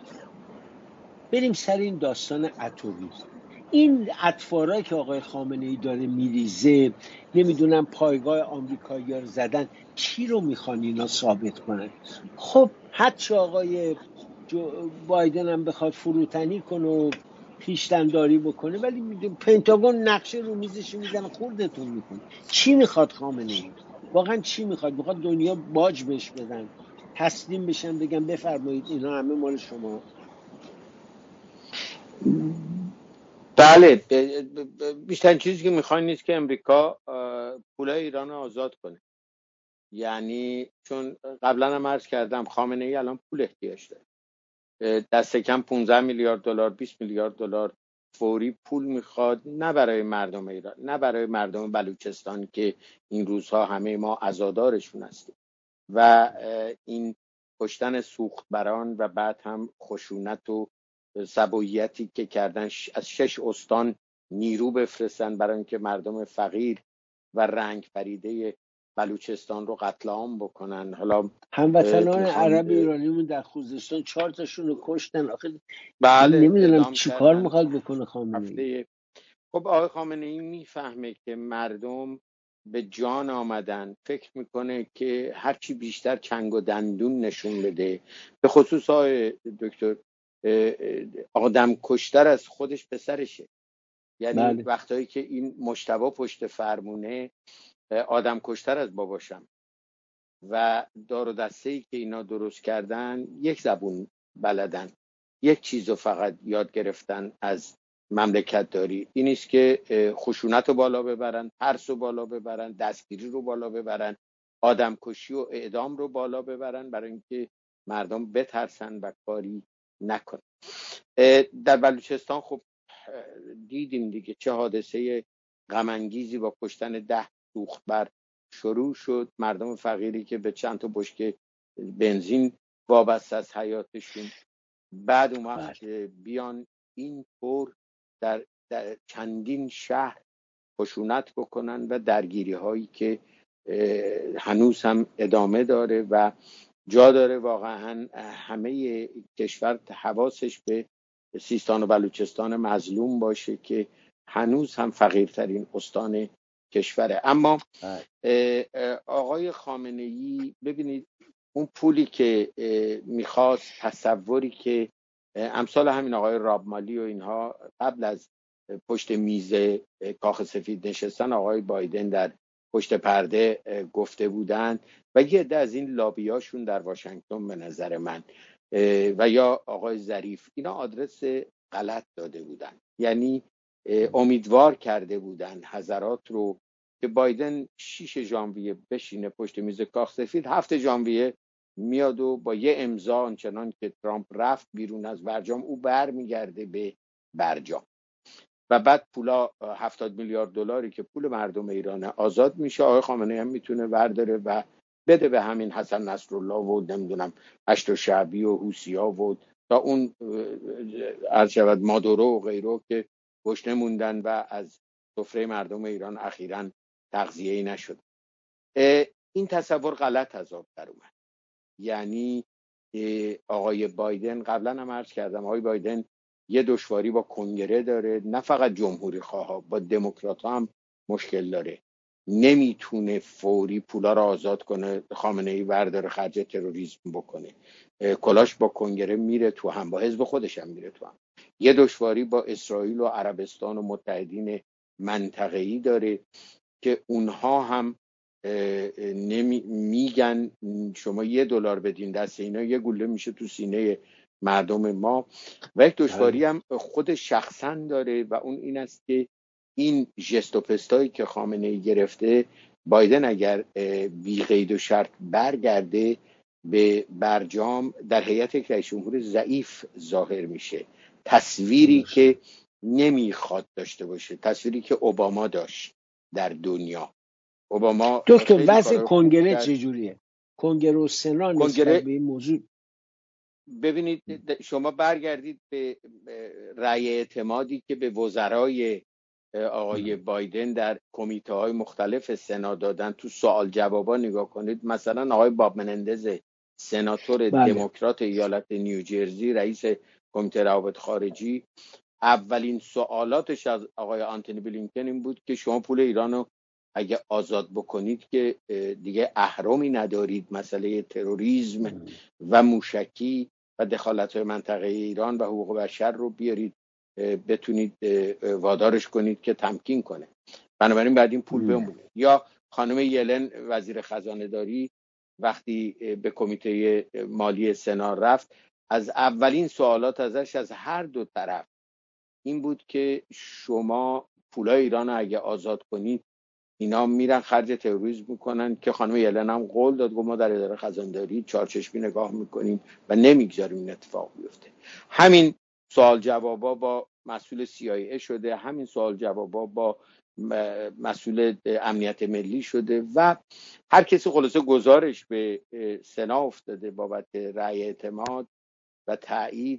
D: بریم سر این داستان اتمی. این اطفارایی که آقای خامنه ای داره میریزه، نمیدونم پایگاه آمریکایی‌ها رو زدن، چی رو میخوان اینا ثابت کنن؟ خب حتی آقای بایدن هم بخواد فروتنی کنه و پیشتنداری بکنه، ولی پنتاگون نقشه رو میزش میزنه خوردتون میکنه. چی میخواد خامنه ای؟ واقعا چی میخواد؟ میخواد دنیا باج بهش بدن، تسلیم بشن، بگن بفرمایید اینا همه مال شما؟
E: بله، بیشتر چیزی که میخواین نیست که امریکا پولای ایران رو آزاد کنه. یعنی چون قبلا هم عرض کردم خامنه ای الان پول احتیاج داره، دست کم پانزده میلیارد دلار بیست میلیارد دلار فوری پول میخواد، نه برای مردم ایران، نه برای مردم بلوچستان که این روزها همه ما عزادارشون هستیم، و این کشتن سوختبران و بعد هم خشونت و سبویتی که کردن از شش استان نیرو بفرستن برای اینکه مردم فقیر و رنگ پریده بلوچستان رو قتل عام بکنن. حالا
D: هموطنان عرب ایرانیمون در خوزستان چهار تاشون رو کشتن. آخه
E: بله،
D: نمیدونم چی کار میخواد بکنه خامنه ای.
E: خب آقای خامنه ای میفهمه که مردم به جان آمدن، فکر میکنه که هرچی بیشتر چنگ و دندون نشون بده، به خصوص آقای دکتر آدم کشتر از خودش پسرشه. یعنی بله. وقتایی که این مجتبی پشت فرمونه آدم کشتر از باباشم و دار و دسته‌ای که اینا درست کردن یک زبون بلدن، یک چیزو فقط یاد گرفتن از مملکت داری این است که خشونت رو بالا ببرن، ترس رو بالا ببرن، دستگیری رو بالا ببرن، آدمکشی و اعدام رو بالا ببرن برای اینکه مردم بترسن و کاری نکنن. در بلوچستان خب دیدیم دیگه چه حادثه غم انگیزی با کشتن ده دوختبر شروع شد. مردم فقیری که به چند تا بشکه بنزین وابسته از حیاتشون، بعد اون وقت بیان این طور در, در چندین شهر خشونت بکنن و درگیری هایی که هنوز هم ادامه داره و جا داره واقعا همه کشور حواسش به سیستان و بلوچستان مظلوم باشه که هنوز هم فقیرترین استان کشوره. اما آقای خامنه‌ای ببینید اون پولی که میخواست، تصوری که امثال همین آقای رابمالی و اینها قبل از پشت میز کاخ سفید نشستن آقای بایدن در پشت پرده گفته بودن و یه عده از این لابیاشون در واشنگتن به نظر من و یا آقای ظریف اینا آدرس غلط داده بودن، یعنی امیدوار کرده بودن حضرات رو که بایدن شش ژانویه بشینه پشت میز کاخ سفید، هفت ژانویه میاد و با یه امضا آنچنان که ترامپ رفت بیرون از برجام او بر میگرده به برجام و بعد پولا هفتاد میلیارد دلاری که پول مردم ایرانه آزاد میشه. آقای خامنه‌ای هم میتونه ورداره و بده به همین حسن نصرالله و نمیدونم هشت و شعبی و حوثی‌ها و تا اون عرض شود مادورو و غیره که گشنه موندن و از سفره مردم ایران اخیراً تغذیه‌ای نشد. این تصور غلط از آب در اومد. یعنی آقای بایدن، قبلا هم عرض کردم، آقای بایدن یه دشواری با کنگره داره، نه فقط جمهوری خواه، با دموکرات ها هم مشکل داره. نمیتونه فوری پولا را آزاد کنه، خامنه ای ورداره خرج تروریسم بکنه، کلاش با کنگره میره تو هم، با حزب خودش هم میره تو هم. یه دشواری با اسرائیل و عربستان و متحدین منطقه‌ای داره که اونها هم نمی میگن شما یه دلار بدین دست اینا یه گوله میشه تو سینه مردم ما. و یک دشواری هم خود شخصا داره و اون این است که این ژست و پستایی که خامنه ای گرفته، بایدن اگر بی قید و شرط برگرده به برجام در هیئت یک رئیس جمهور ضعیف ظاهر میشه، تصویری که نمیخواد داشته باشه، تصویری که اوباما داشت در دنیا. اوباما
D: دکتر وضع کنگره چجوریه؟ کنگره و سنا نسبت به این موضوع
E: ببینید، شما برگردید به رأی اعتمادی که به وزرای آقای بایدن در کمیته های مختلف سنا دادن، تو سوال جوابا نگاه کنید. مثلا آقای باب منندز سناتور بله. دموکرات ایالت نیوجرسی، رئیس کمیته روابط خارجی، اولین سوالاتش از آقای آنتونی بلینکن این بود که شما پول ایرانو اگه آزاد بکنید که دیگه اهرمی ندارید، مسئله تروریسم و موشکی و دخالت‌های منطقه ایران و حقوق بشر رو بیارید بتونید وادارش کنید که تمکین کنه، بنابراین بعد این پول بمونه. یا خانم یلن وزیر خزانه داری وقتی به کمیته مالی سنا رفت، از اولین سوالات ازش از هر دو طرف این بود که شما پولای ایران رو اگه آزاد کنید اینا میرن خرج تروریسم میکنن، که خانم یلن هم قول داد گفت ما در اداره خزانداری چارچشمی نگاه میکنیم و نمیگذاریم این اتفاق بیفته. همین سوال جوابا با مسئول سی آی ای شده، همین سوال جوابا با مسئول امنیت ملی شده و هر کسی خلاصه گزارش به سنا افتاده بابت رأی اعتماد و تایید،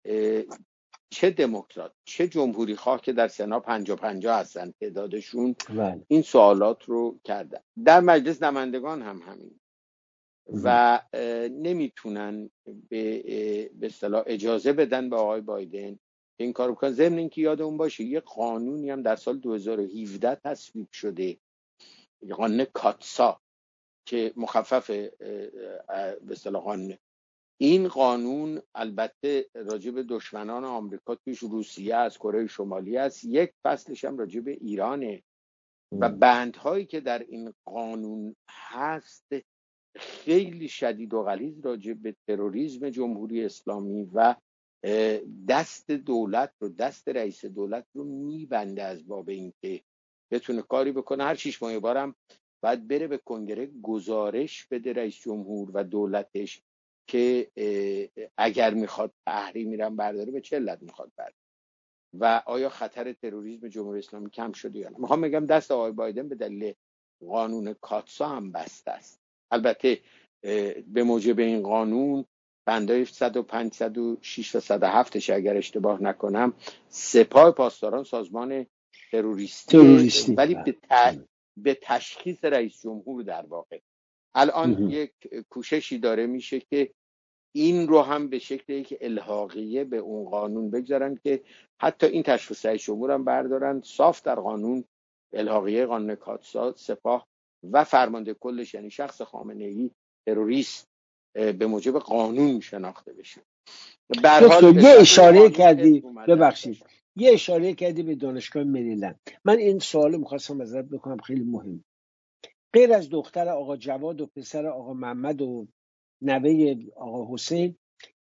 E: چه دموکرات چه جمهوری خواه که در سنا پنجا پنجا هستن تعدادشون، این سوالات رو کردن. در مجلس نمایندگان هم همین و نمیتونن به به اصطلاح اجازه بدن به آقای بایدن این کارو بکنه. ضمن اینکه یادمون باشه یه قانونی هم در سال دو هزار و هفده تصویب شده، قانون کاتسا که مخفف به اصطلاح قانون. این قانون البته راجع به دشمنان آمریکا توش روسیه از کره شمالی است، یک فصلش هم راجع به ایرانه و بندهایی که در این قانون هست خیلی شدید و غلیظ راجع به تروریسم جمهوری اسلامی و دست دولت رو، دست رئیس دولت رو میبنده از باب اینکه بتونه کاری بکنه. هر شیش ماه بارم باید بره به کنگره گزارش بده رئیس جمهور و دولتش که اگر میخواد تحریمی رو برداره به چه علت میخواد برداره و آیا خطر تروریسم جمهوری اسلامی کم شده یا نه. میخوام بگم دست آقای بایدن به دلیل قانون کاتسا هم بسته است. البته به موجب این قانون بندای صد و پنج صد و شش و صد و هفت اگر اشتباه نکنم سپاه پاسداران سازمان تروریستی،
D: تروریستی
E: ولی به, ت... به تشخیص رئیس جمهور در واقع الان یک کوششی داره میشه که این رو هم به شکل یک الحاقیه به اون قانون بگذارن که حتی این تشخیص رئیس جمهور هم بردارن صاف در قانون الحاقیه قانون کاتسا سپاه و فرمانده کلش یعنی شخص خامنه‌ای تروریست به موجب قانون شناخته بشه. به هر حال
D: یه اشاره کردی ببخشید یه اشاره کردی به دانشگاه مریلند. من این سوالو می‌خواستم ازت بکنم، خیلی مهم. غیر از دختر آقا جواد و پسر آقا محمد و نوه آقا حسین،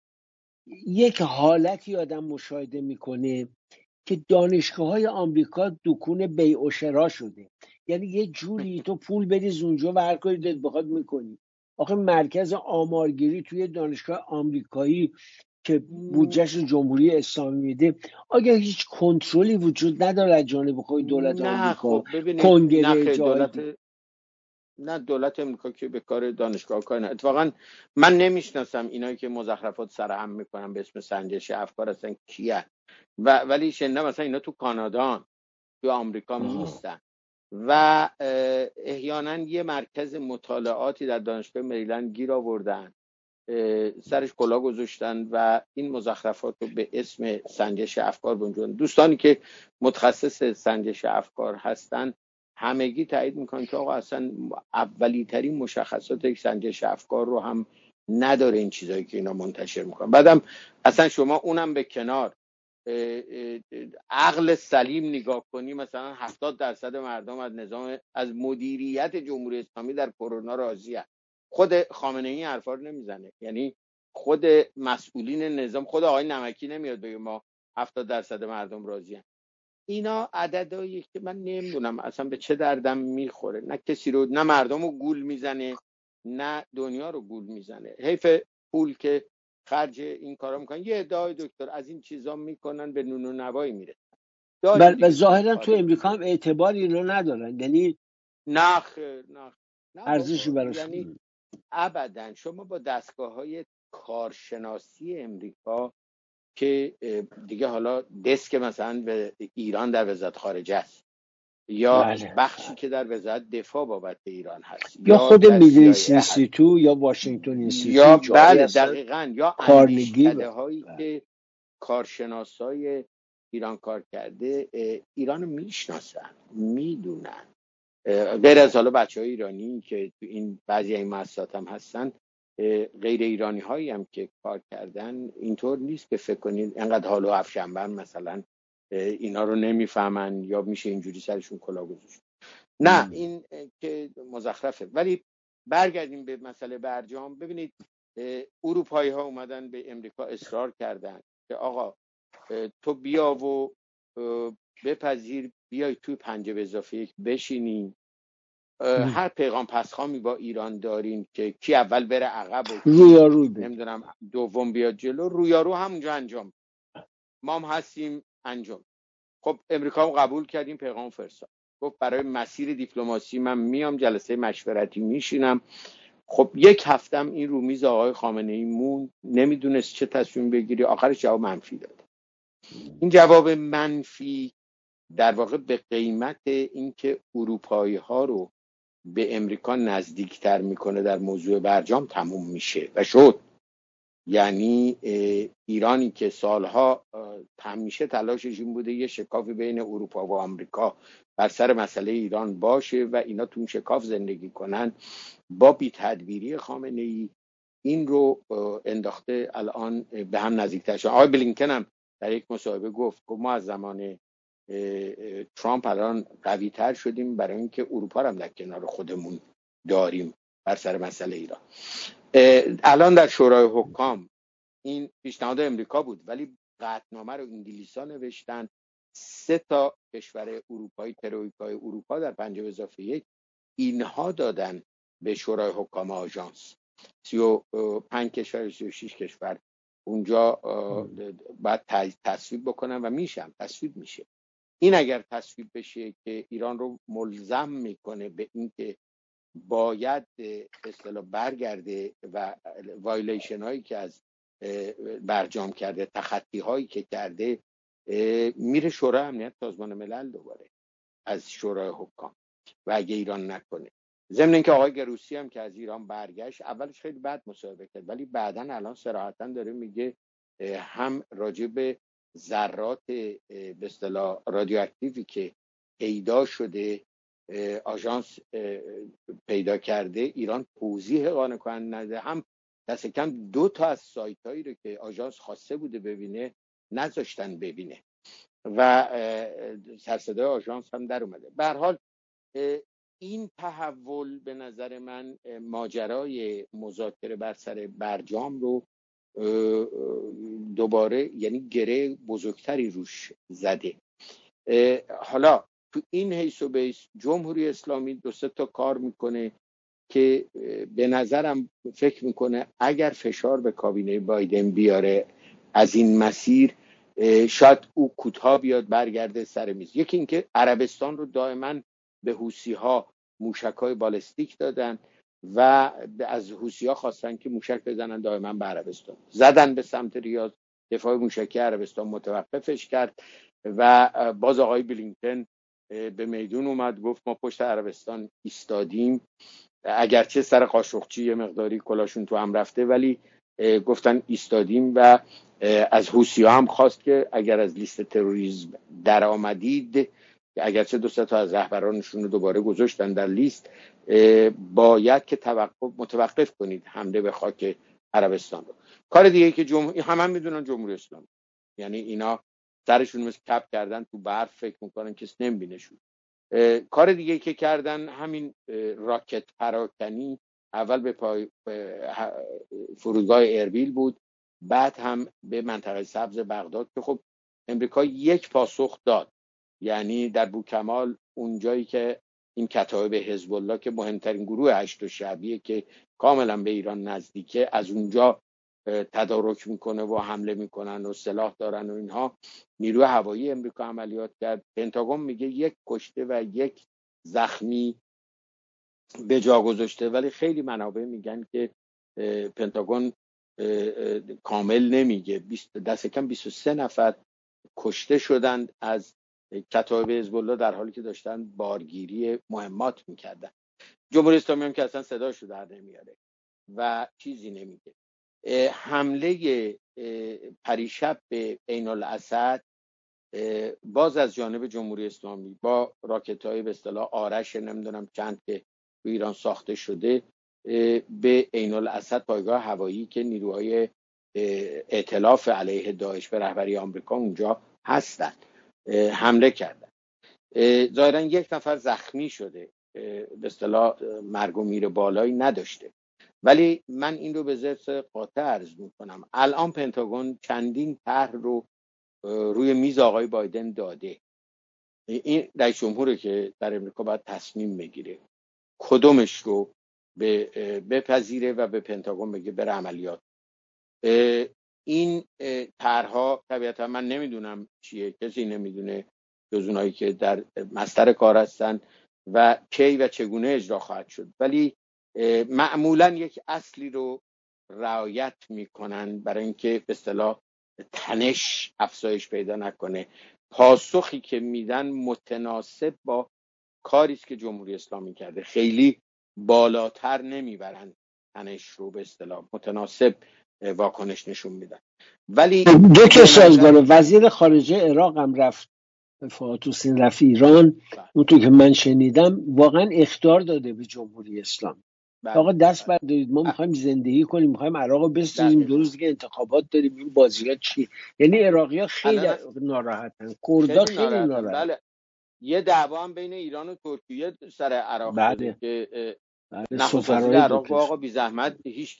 D: یک حالتی آدم مشاهده میکنه که دانشگاه‌های آمریکا دکون بیع و شرا شده. یعنی یه جوری تو پول بریز اونجا و هر کاری دلت بخواد میکنی. آخه مرکز آمارگیری توی دانشگاه آمریکایی که بودجهش جمهوری اسلامی میده، آیا هیچ کنترلی وجود نداره از جانب خود دولت آمریکا؟ کنگره
E: دولت نه دولت امریکا که به کار دانشگاه کار نه. اتفاقا من نمیشناسم اینایی که مزخرفات سرهم میکنن به اسم سنجش افکار هستن کیه و ولی شنیدم مثلا اینا تو کانادا تو آمریکا نیستن و احیانا یه مرکز مطالعاتی در دانشگاه مریلند گیر آوردن، سرش کلاه گذاشتن و این مزخرفات رو به اسم سنجش افکار بنجوندن. دوستانی که متخصص سنجش افکار هستن همگی تایید میکنن که آقا اصلا اولی ترین مشخصات یک سنجش افکار رو هم نداره این چیزایی که اینا منتشر میکنن. بعدم اصلا شما اونم به کنار عقل سلیم نگاه کنی، مثلا هفتاد درصد مردم از نظام از مدیریت جمهوری اسلامی در کرونا راضی هست. خود خامنه ای حرفا رو نمیزنه، یعنی خود مسئولین نظام، خود آقای نمکی نمیاد بگه ما هفتاد درصد مردم راضی هست. اینا عددهایی که من نمیدونم اصلا به چه دردم میخوره، نه کسی رو، نه مردم رو گول میزنه نه دنیا رو گول میزنه. حیف پول که خرج این کارا میکنن. یه ادعای دکتر از این چیزا میکنن به نون و نوایی میره
D: و ظاهرا تو امریکا هم اعتباری رو ندارن، یعنی
E: نه خیر نه
D: ارزشی براش،
E: یعنی ابدا. شما با دستگاه های کارشناسی امریکا که دیگه حالا دسک مثلا به ایران در وزارت خارجه است یا
D: بله.
E: بخشی که در وزارت دفاع بابت ایران هست
D: یا خود میدلیس اینستیتو یا واشنگتن اینستیتو
E: یا بله دقیقاً یا اندیشکده هایی
D: بله.
E: که کارشناسای ایران کار کرده ایران رو میشناسن میدونن. غیر از حالا بچه های ایرانی که تو این بعضی این مؤسسات هم هستن، غیر ایرانی هایی هم که کار کردن اینطور نیست که فکر کنید انقدر حال و افشنبن مثلا اینا رو نمیفهمن یا میشه اینجوری سرشون کلاه گذاشت. نه این که مزخرفه. ولی برگردیم به مسئله برجام. ببینید اروپایی ها اومدن به امریکا اصرار کردن که آقا تو بیا و بپذیر، بیای توی پنجه به اضافه یک بشینی، هر پیغام پسخامی با ایران داریم که کی اول بره عقب و
D: رویارو
E: نمیدونم دوم بیاد جلو، رویارو همونجا انجام، ما هم هستیم انجام. خب امریکا هم قبول کردیم، پیغام فرستاد، گفت برای مسیر دیپلماسی من میام جلسه مشورتی میشینم. خب یک هفتم این رو میز آقای خامنه ای مون، نمیدونست چه تصمیم بگیری، آخرش جواب منفی داد. این جواب منفی در واقع به قیمت اینکه اروپایی ها رو به امریکا نزدیکتر میکنه در موضوع برجام تموم میشه و شد. یعنی ایرانی که سالها همیشه تلاشش این بوده یه شکافی بین اروپا و آمریکا بر سر مسئله ایران باشه و اینا تو شکاف زندگی کنن، با بی تدبیری خامنه ای این رو انداخته الان به هم نزدیکتر شدن. آقای بلینکن هم در یک مصاحبه گفت که ما از زمان ترامپ الان قوی تر شدیم برای اینکه اروپا هم در کنار خودمون داریم بر سر مسئله ایران. الان در شورای حکام این پیشنهاد امریکا بود، ولی قطعنامه رو انگلیسا نوشتن. سه تا کشور اروپایی، ترویکای اروپا در پنج اضافه یک، اینها دادن به شورای حکام آژانس. سی و پنج کشور، سی و شش کشور اونجا باید تصویب بکنن و میشن تصویب میشه. این اگر تصویب بشه که ایران رو ملزم میکنه به اینکه باید به اصطلاح برگرده و وایلیشن هایی که از برجام کرده، تخطی هایی که کرده، میره شورای امنیت سازمان ملل دوباره از شورای حکام و اگه ایران نکنه. ضمن اینکه آقای گروسی هم که از ایران برگشت اولش خیلی بد مصاحبه کرد، ولی بعداً الان صراحتاً داره میگه هم راجع به ذرات به اصطلاح رادیواکتیوی که پیدا شده آژانس پیدا کرده ایران توضیح قانع کننده نده، هم دست کم دو تا از سایت هایی رو که آژانس خواسته بوده ببینه نذاشتن ببینه و سرصدای آژانس هم در اومده. به هر حال این تحول به نظر من ماجرای مذاکره بر سر برجام رو دوباره یعنی گره بزرگتری روش زده. حالا تو این حیث و بیس جمهوری اسلامی دو سه تا کار میکنه که به نظرم فکر میکنه اگر فشار به کابینه بایدن بیاره از این مسیر شاید او کوتاه بیاد برگرده سر میز. یکی اینکه عربستان رو دائما به حوثی‌ها موشک‌های بالستیک دادن و از حوثی‌ها خواستن که موشک بزنن دائما به عربستان، زدن به سمت ریاض، دفاع موشکی عربستان متوقفش کرد و باز آقای بلینکن به میدون اومد گفت ما پشت عربستان ایستادیم، اگرچه سر قاشقچی یه مقداری کلاشون تو هم رفته ولی گفتن ایستادیم و از حوثی‌ها هم خواست که اگر از لیست تروریسم در آمدید، اگرچه دو سه تا از رهبرانشون رو دوباره گذاشتن در لیست، باید که توقف متوقف کنید حمله به خاک عربستان رو. کار دیگه که جمهوری هم هم میدونن جمهوری اسلامی، یعنی اینا سرشون مثل کپ کردن تو برف، فکر میکنن کس نمیبینشون. کار دیگه که کردن همین راکت پراکنی، اول به پای فرودگاه اربیل بود، بعد هم به منطقه سبز بغداد که خب امریکا یک پاسخ داد، یعنی در بوکمال اونجایی که این کتایب حزب الله که مهمترین گروه هشت شعبیه که کاملا به ایران نزدیکه از اونجا تدارک میکنه و حمله میکنن و سلاح دارن و اینها، نیروی هوایی امریکا عملیات کرد. پنتاگون میگه یک کشته و یک زخمی به جا گذاشته، ولی خیلی منابع میگن که پنتاگون کامل نمیگه، دست کم بیست و سه نفر کشته شدند از کتایب حزب الله در حالی که داشتن بارگیری مهمات میکردن. جمهوری اسلامی هم که اصلا صداشو در نمیاره و چیزی نمیگه. حمله پریشب به عین الاسد باز از جانب جمهوری اسلامی با راکت‌های به اصطلاح آرش نمیدونم چند که تو ایران ساخته شده به عین الاسد، پایگاه هوایی که نیروهای ائتلاف علیه داعش به رهبری آمریکا اونجا هستن، حمله کردن. ظاهرا یک نفر زخمی شده، به اصطلاح مرگ و میر بالایی نداشته، ولی من این رو به ذات قاطع عرض میکنم. الان پنتاگون چندین طرح رو روی میز آقای بایدن داده. این رئیس جمهوره که در امریکا باید تصمیم بگیره کدومش رو بپذیره و به پنتاگون بگه بره عملیات. این طرحها طبیعتا من نمیدونم چیه، کسی نمیدونه جز اونایی که در مستر کار هستن و کی و چگونه اجرا خواهد شد، ولی معمولا یک اصلی رو رعایت میکنن برای اینکه به اصطلاح تنش افزایش پیدا نکنه. پاسخی که میدن متناسب با کاری است که جمهوری اسلامی کرده، خیلی بالاتر نمیبرن تنش رو، به اصطلاح متناسب واکنش نشون میدن. ولی
D: دو که سازگاره. وزیر خارجه عراق هم رفت، فؤاد حسین رفت ایران، اونطور که من شنیدم واقعا اخطار داده به جمهوری اسلامی. آقا دست بردارید، ما میخوایم زندگی کنیم، میخوایم عراق رو بسازیم، دو روز دیگه انتخابات داریم، این بازی‌ها چی؟ یعنی عراقی‌ها خیلی ناراحتن، کردا خیلی, خیلی ناراحتن.
E: بله. یه دعوا هم بین ایران و ترکیه سر عراق
D: بله.
E: شده که
D: بله.
E: نخست وزیر عراق آقا بی زحمت هیچکی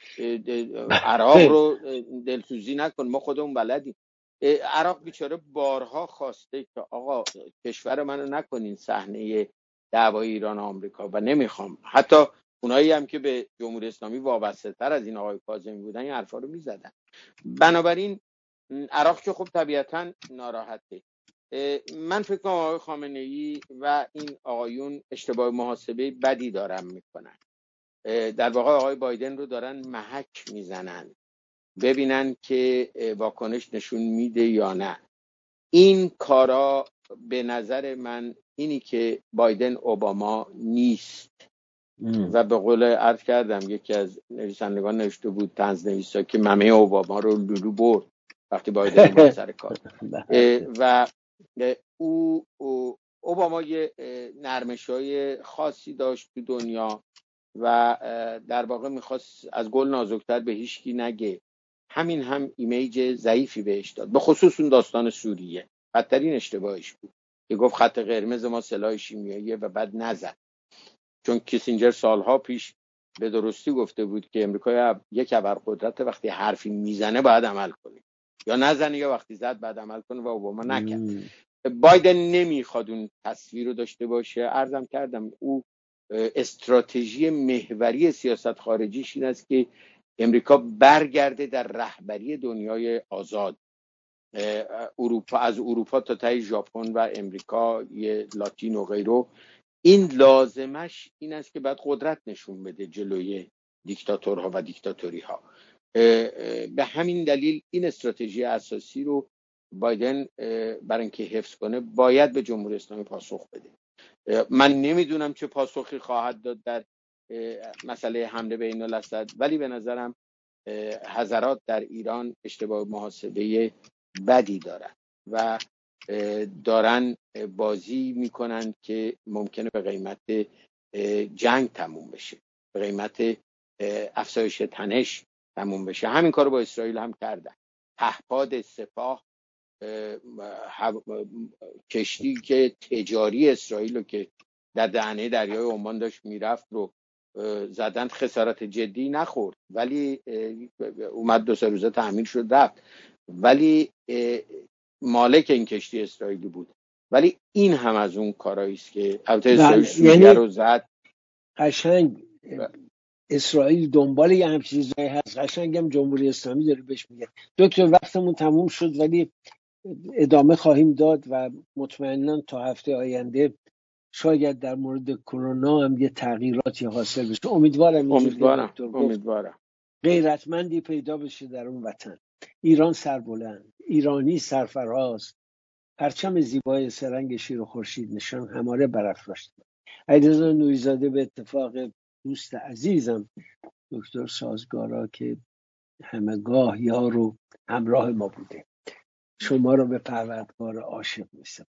E: عراق رو دلسوزی نکن، ما خودمون بلدیم. عراق بیچاره بارها خواسته که آقا کشور منو نکنین صحنه دعوای ایران و آمریکا و نمیخوام. حتی اونایی هم که به جمهوری اسلامی وابسته تر از این آقای کاظمی بودن این حرفا رو میزدن. بنابراین عراق که خب طبیعتا ناراحته. من فکر کنم آقای خامنه ای و این آقایون اشتباه محاسبه بدی دارن میکنن. در واقع آقای بایدن رو دارن محک میزنن ببینن که واکنش نشون میده یا نه. این کارا به نظر من اینی که بایدن اوباما نیست و به قول عرض کردم یکی از نویسندگان نوشته بود طنز نویسا که ممه اوباما رو لولو برد وقتی بایدن اومد سر کار. و او اوباما یه نرمش‌های خاصی داشت تو دنیا و در واقع میخواست از گل نازکتر به هیچکی نگه. همین هم ایمیج ضعیفی بهش داد، به خصوص اون داستان سوریه بدترین اشتباهش بود که گفت خط قرمز ما سلاح شیمیاییه و بعد نزد. چون کیسینجر سالها پیش به درستی گفته بود که امریکا یک ابرقدرت، وقتی حرفی میزنه باید عمل کنه، یا نزنه یا وقتی زد باید عمل کنه و اوباما نکرد. بایدن نمیخواد اون تصویر رو داشته باشه. عرضم کردم او استراتژی محوری سیاست خارجیش این است که امریکا برگرده در رهبری دنیای آزاد، اروپا از اروپا تا ته ژاپن و امریکا لاتین و غیره. این لازمش این است که بعد قدرت نشون بده جلوی دیکتاتورها و دیکتاتوری ها. به همین دلیل این استراتژی اساسی رو بایدن برای اینکه حفظ کنه باید به جمهوری اسلامی پاسخ بده. من نمیدونم چه پاسخی خواهد داد در مسئله حمله به اینالاسد، ولی به نظرم حضرات در ایران اشتباه محاسبه بدی دارن و دارن بازی میکنن که ممکنه به قیمت جنگ تموم بشه، به قیمت افزایش تنش تموم بشه. همین کارو با اسرائیل هم کردن. پهپاد سپاه کشتی که تجاری اسرائیل رو که در دهنه دریای عمان داشت میرفت رو زدن، خسارت جدی نخورد ولی اومد دو سه روزه تعمیر شد رفت، ولی مالک این کشتی اسرائیلی بود. ولی این هم از اون کارهایی است که البته اسرائیل سوریه رو زد.
D: قشنگ اسرائیل دنبال یه همچین چیزایی هست. قشنگ هم جمهوری اسلامی داره بهش میگه. دکتر وقتمون تموم شد ولی ادامه خواهیم داد و مطمئنا تا هفته آینده شاید در مورد کرونا هم یه تغییراتی حاصل بشه. امیدوارم
E: امیدوارم امیدوارم
D: غیرتمندی پیدا بشه در اون وطن. ایران سربلند، ایرانی سرفراز، پرچم زیبای سرنگ شیر و خورشید نشان هماره برافراشته. علیرضا نوری‌زاده به اتفاق دوست عزیزم دکتر سازگارا که همگاه یار و همراه ما بوده. شما رو به پروردگار عاشق می‌سپارم.